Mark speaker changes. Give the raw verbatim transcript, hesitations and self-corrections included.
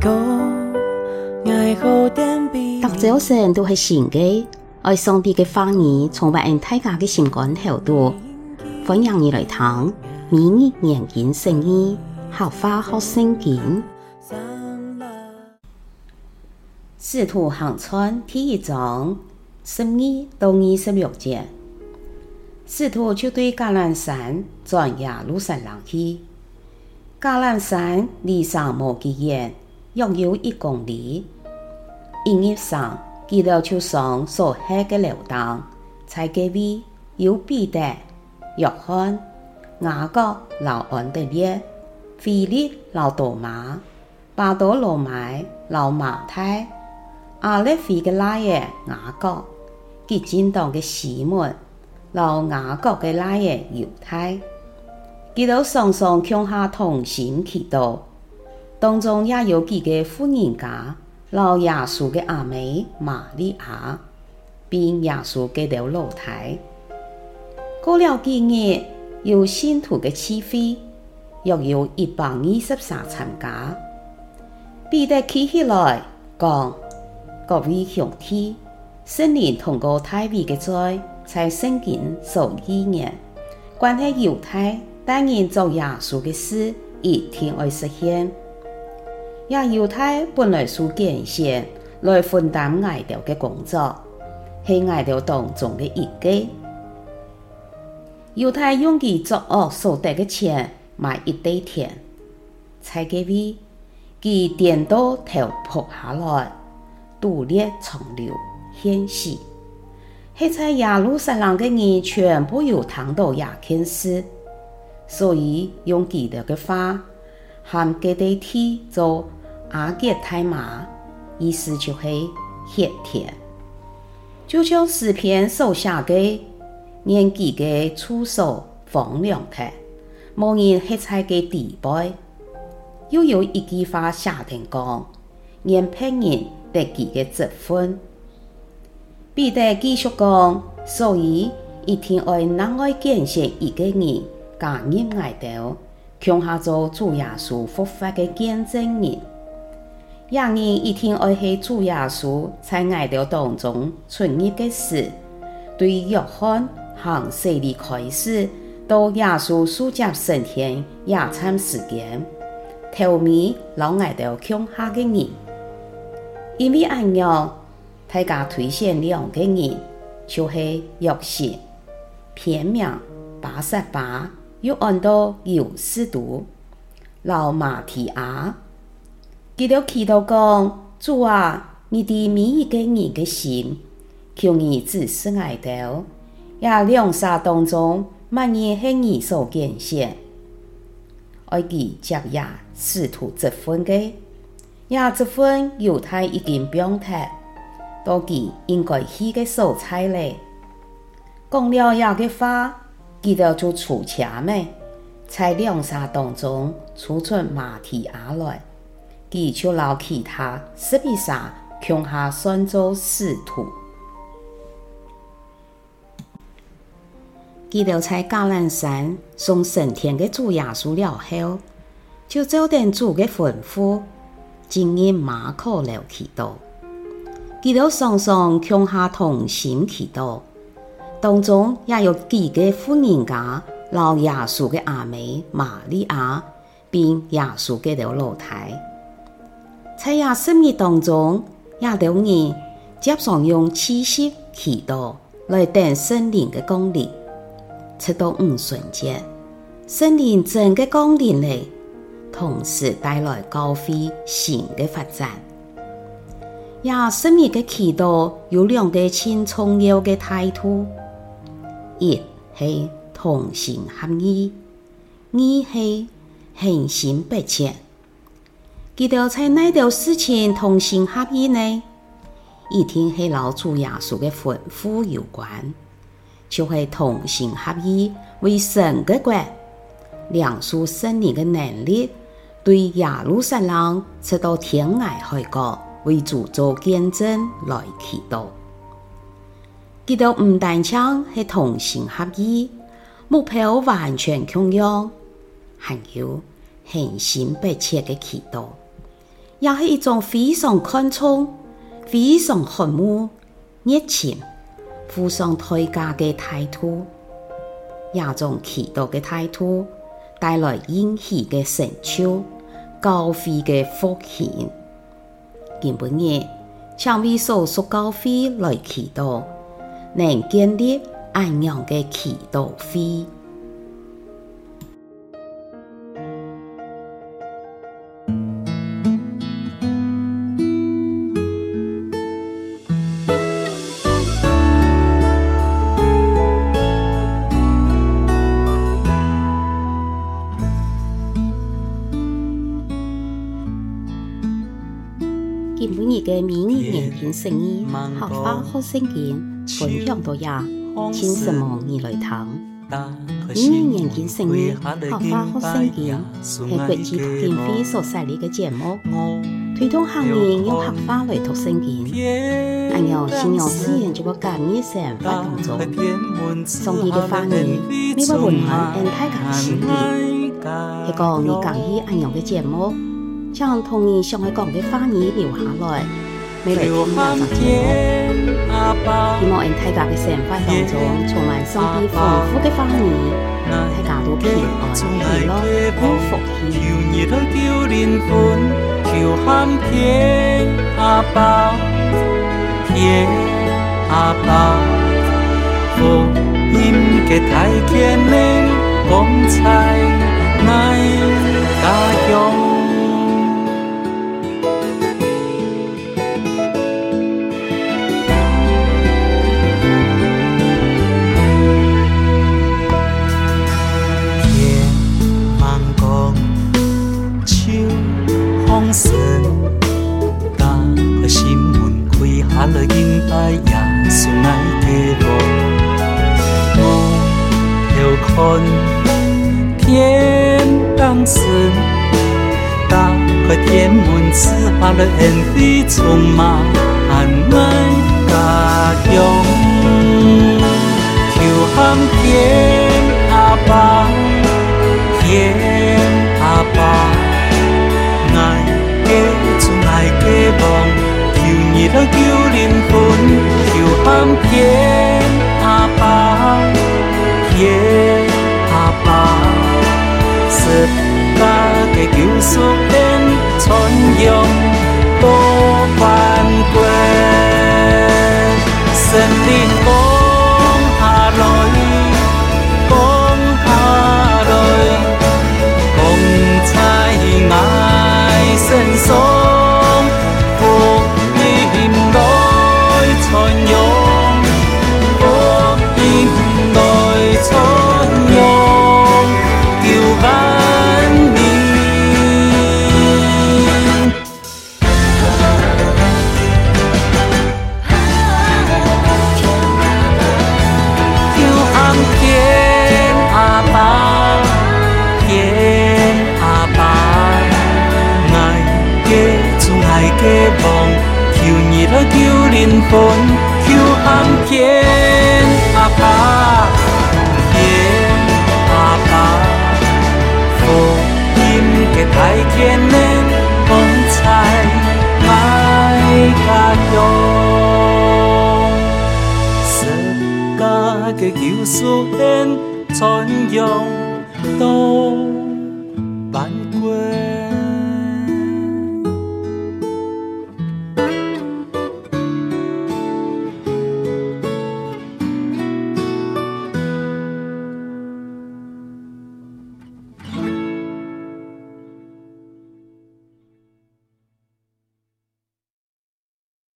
Speaker 1: 逐早晨都是新嘅，愛上帝嘅話語充滿大家嘅心肝頭度，歡迎你來聽每日研經聖經，學話學聖經。使徒行傳第一章十二到二十六節，使徒就對橄欖山轉耶路撒冷去。橄欖山離撒摩基遠約有一公里。一日上，佢哋就上所下嘅樓堂，在嗰位有彼得、約翰、雅各、老安德烈、腓力、老多馬、巴多羅買、老馬太、阿勒腓嘅拉爺雅各、佢進黨嘅西門、老雅各嘅拉爺猶太，佢哋常常向下同心祈禱，當中也有幾個婦人家。老耶穌嘅阿妹瑪利亞，並耶穌嘅條老太。過了幾日，有信徒嘅聚會，約有一百二十三參加。彼得企起來講：各位兄弟，聖靈通過大衛嘅災，在聖經所預言，關係猶太帶人做耶穌嘅事，一定會實現。也猶太本來是揀選來分擔外頭嘅工作，係外頭當中嘅一個。猶太用佢作惡所得嘅錢買一堆田，在嗰位佢顛倒頭仆下來，肚裂長流獻死。係在耶路撒冷嘅人全部有聽到這件事，所以用佢哋嘅話喊嗰堆地做阿結太馬，意思就係血田。就像詩篇所寫嘅，年紀嘅處所荒涼嘅，無人喺在嘅地步。又有一句話寫定講，連別人得佢嘅職分。彼得繼續講，所以一定愛能愛揀選一個人加入外頭，強下做主耶穌復活嘅見證人。人人一定愛係主耶穌在外頭當中存入嘅事，對約翰行洗禮開始到耶穌受接升天也參時間，頭面老外頭強下嘅人，因為按樣大家推選兩個人，就係約瑟，片名巴撒巴，又按到猶士都，老馬提亞。佢哋祈禱講：主啊，你對每一個人嘅心，求你指示外頭，也兩沙當中，萬人係你所揀選，愛佢接也使徒職分嘅，也職分猶太已經表態，到佢應該去嘅所在咧。講了也嘅話，佢哋就出車咩，在兩沙當中儲存馬提亞來。佢就留其他十二沙強下算做使徒。佢哋在橄欖山送升天嘅主耶穌了後，就照定主嘅吩咐，進入馬可樓祈禱。佢哋常常強下同心祈禱，當中也有幾個婦人家留耶穌嘅阿妹瑪利亞，並耶穌嘅條老太。在這十日當中，也有人接上用氣息祈禱來等聖靈嘅降臨，直到五旬節，聖靈真嘅降臨嚟，同時帶來教會新嘅發展。也十日嘅祈禱有兩個很重要嘅態度：一係同心合意，二係恆心迫切。佢哋在哪條事情同心合意呢？一定係老主耶穌嘅吩咐有關，就係同心合意為神嘅國，領受聖靈嘅能力，對耶路撒冷直到天涯海角為主做見證來祈禱。佢哋唔單止係同心合意，目標完全同樣，還有恆心迫切嘅祈禱。 也是一种非常看重、非常渴慕、热情、付上代价的态度，也种祈禱的態度帶來應許的成就、教會的復興。今晡日，請為所屬教會來祈禱，能建立安樣的祈禱會。今晡日嘅明日研經聖意合法學聖經分享到呀，請什麼你來聽？明日研經聖意合法學聖經係國際讀經會所設立嘅節目，推動行業用合法來讀聖經。按照信仰資源就會介入生活當中，上帝嘅話語每個文案按大家心意，係講你講起按樣嘅節目。將同意上海講嘅話語留下來，未來聽下集節目。希望喺大家嘅生活當中充滿上帝豐富嘅話語，大家都平安喜樂，有福氣。
Speaker 2: 神，當個心門開下了，敬拜耶穌愛嘅我，我要看天當神，當個天門賜下了恩惠，充滿愛家鄉，求喊天阿爸，天阿爸。愛嘅夢，求你來救靈魂，求喊天阿爸，天阿爸，十架嘅救贖恩，傳揚多萬國，神靈降下來，降下來，降在愛身上。求靈魂，求喊天阿爸，天阿爸，福音嘅大天能光彩愛家鄉，十架嘅救贖恩傳揚。